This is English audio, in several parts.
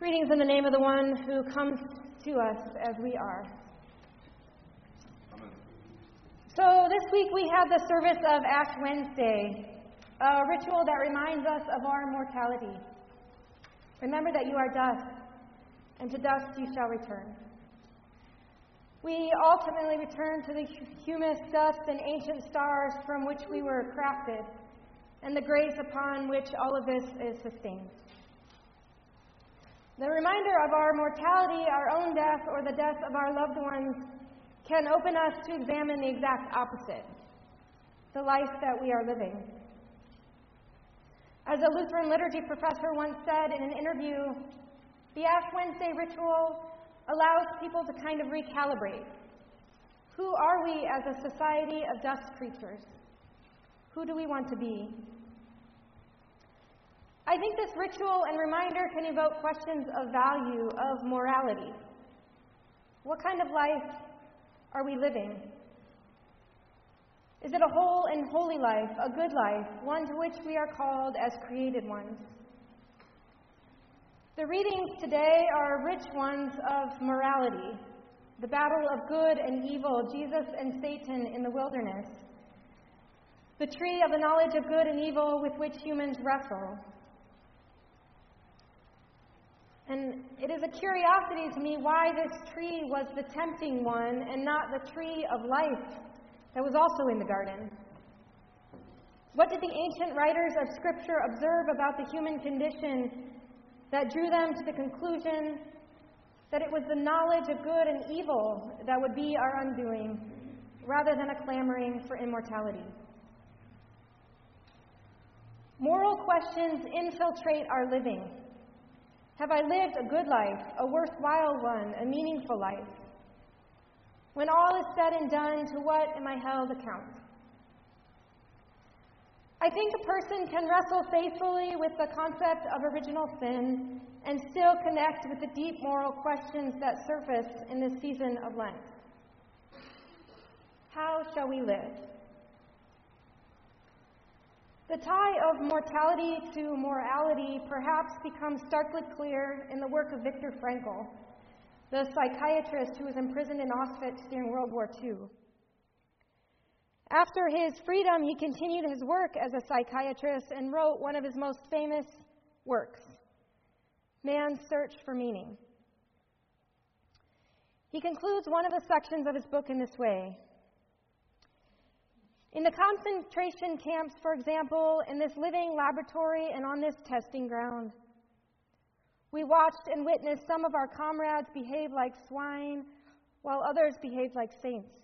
Greetings in the name of the one who comes to us as we are. Amen. So this week we had the service of Ash Wednesday, a ritual that reminds us of our mortality. Remember that you are dust, and to dust you shall return. We ultimately return to the humus dust and ancient stars from which we were crafted, and the grace upon which all of this is sustained. The reminder of our mortality, our own death, or the death of our loved ones can open us to examine the exact opposite, the life that we are living. As a Lutheran liturgy professor once said in an interview, the Ash Wednesday ritual allows people to kind of recalibrate. Who are we as a society of dust creatures? Who do we want to be? I think this ritual and reminder can evoke questions of value, of morality. What kind of life are we living? Is it a whole and holy life, a good life, one to which we are called as created ones? The readings today are rich ones of morality, the battle of good and evil, Jesus and Satan in the wilderness, the tree of the knowledge of good and evil with which humans wrestle. And it is a curiosity to me why this tree was the tempting one and not the tree of life that was also in the garden. What did the ancient writers of Scripture observe about the human condition that drew them to the conclusion that it was the knowledge of good and evil that would be our undoing, rather than a clamoring for immortality? Moral questions infiltrate our living. Have I lived a good life, a worthwhile one, a meaningful life? When all is said and done, to what am I held account? I think a person can wrestle faithfully with the concept of original sin and still connect with the deep moral questions that surface in this season of Lent. How shall we live? The tie of mortality to morality perhaps becomes starkly clear in the work of Viktor Frankl, the psychiatrist who was imprisoned in Auschwitz during World War II. After his freedom, he continued his work as a psychiatrist and wrote one of his most famous works, Man's Search for Meaning. He concludes one of the sections of his book in this way. In the concentration camps, for example, in this living laboratory and on this testing ground, we watched and witnessed some of our comrades behave like swine, while others behaved like saints.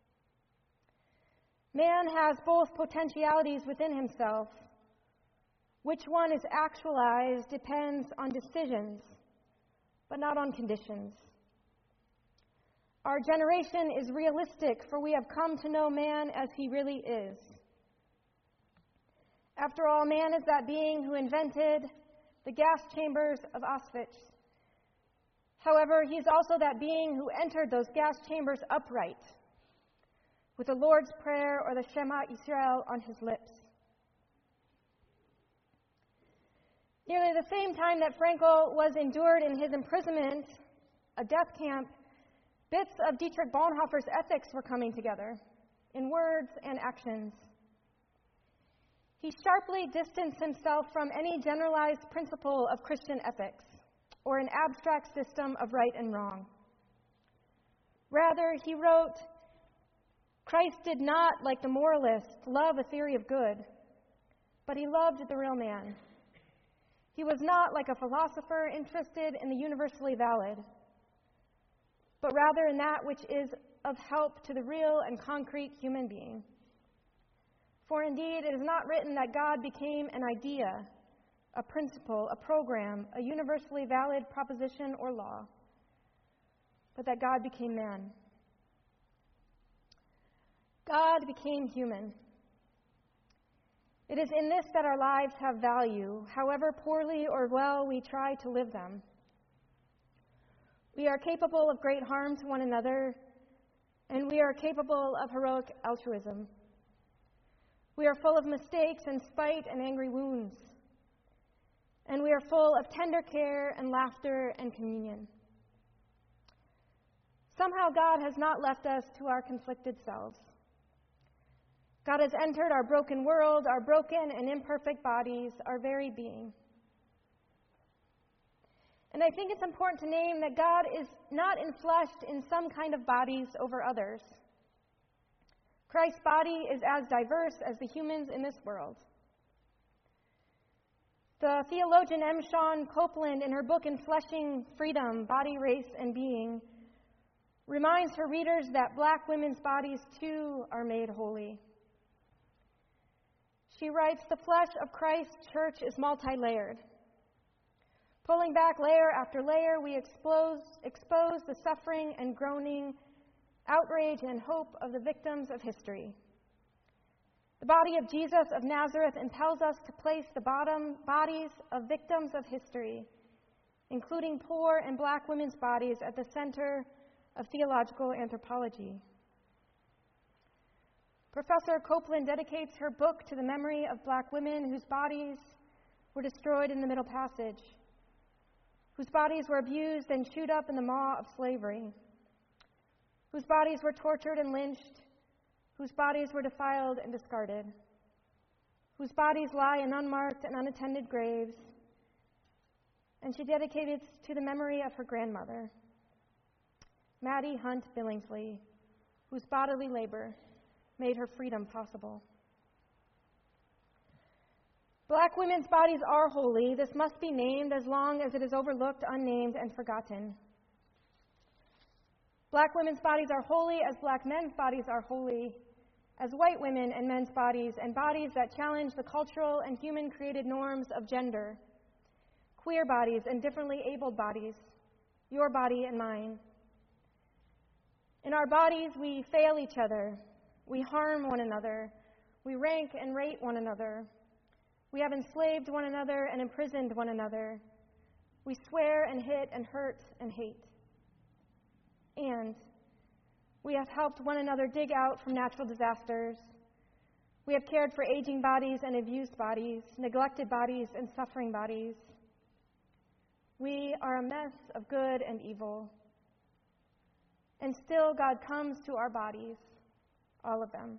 Man has both potentialities within himself. Which one is actualized depends on decisions, but not on conditions. Our generation is realistic, for we have come to know man as he really is. After all, man is that being who invented the gas chambers of Auschwitz. However, he is also that being who entered those gas chambers upright, with the Lord's Prayer or the Shema Israel on his lips. Nearly the same time that Frankl was endured in his imprisonment, a death camp, bits of Dietrich Bonhoeffer's ethics were coming together, in words and actions. He sharply distanced himself from any generalized principle of Christian ethics, or an abstract system of right and wrong. Rather, he wrote, Christ did not, like the moralists, love a theory of good, but he loved the real man. He was not, like a philosopher, interested in the universally valid, but rather in that which is of help to the real and concrete human being. For indeed, it is not written that God became an idea, a principle, a program, a universally valid proposition or law, but that God became man. God became human. It is in this that our lives have value, however poorly or well we try to live them. We are capable of great harm to one another, and we are capable of heroic altruism. We are full of mistakes and spite and angry wounds. and we are full of tender care and laughter and communion. Somehow God has not left us to our conflicted selves. God has entered our broken world, our broken and imperfect bodies, our very being. And I think it's important to name that God is not enfleshed in some kind of bodies over others. Christ's body is as diverse as the humans in this world. The theologian M. Shawn Copeland, in her book Enfleshing Freedom, Body, Race, and Being, reminds her readers that black women's bodies too are made holy. She writes, "The flesh of Christ's church is multi-layered. Pulling back layer after layer, we expose the suffering and groaning, outrage and hope of the victims of history. The body of Jesus of Nazareth impels us to place the bodies of victims of history, including poor and black women's bodies, at the center of theological anthropology." Professor Copeland dedicates her book to the memory of black women whose bodies were destroyed in the Middle Passage, whose bodies were abused and chewed up in the maw of slavery, whose bodies were tortured and lynched, whose bodies were defiled and discarded, whose bodies lie in unmarked and unattended graves, and she dedicated it to the memory of her grandmother, Maddie Hunt Billingsley, whose bodily labor made her freedom possible. Black women's bodies are holy. This must be named as long as it is overlooked, unnamed, and forgotten. Black women's bodies are holy as black men's bodies are holy, as white women and men's bodies, and bodies that challenge the cultural and human-created norms of gender, queer bodies and differently abled bodies, your body and mine. In our bodies, we fail each other. We harm one another. We rank and rate one another. We have enslaved one another and imprisoned one another. We swear and hit and hurt and hate. And we have helped one another dig out from natural disasters. We have cared for aging bodies and abused bodies, neglected bodies and suffering bodies. We are a mess of good and evil. And still God comes to our bodies, all of them.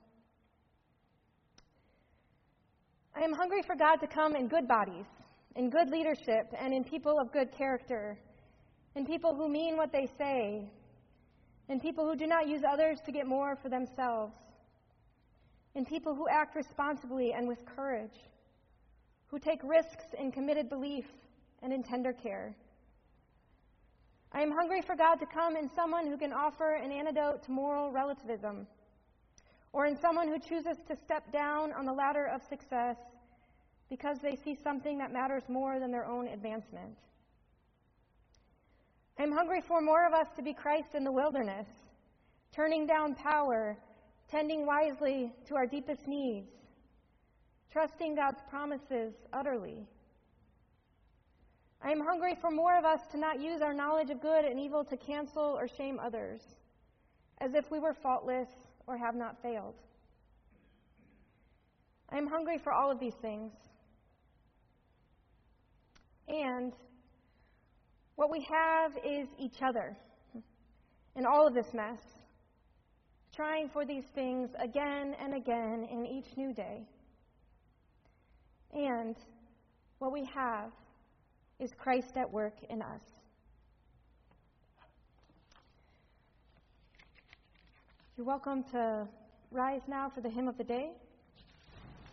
I am hungry for God to come in good bodies, in good leadership, and in people of good character, in people who mean what they say, in people who do not use others to get more for themselves, in people who act responsibly and with courage, who take risks in committed belief and in tender care. I am hungry for God to come in someone who can offer an antidote to moral relativism, or in someone who chooses to step down on the ladder of success because they see something that matters more than their own advancement. I'm hungry for more of us to be Christ in the wilderness, turning down power, tending wisely to our deepest needs, trusting God's promises utterly. I am hungry for more of us to not use our knowledge of good and evil to cancel or shame others, as if we were faultless or have not failed. I am hungry for all of these things. And what we have is each other in all of this mess, trying for these things again and again in each new day. And what we have is Christ at work in us. You're welcome to rise now for the hymn of the day.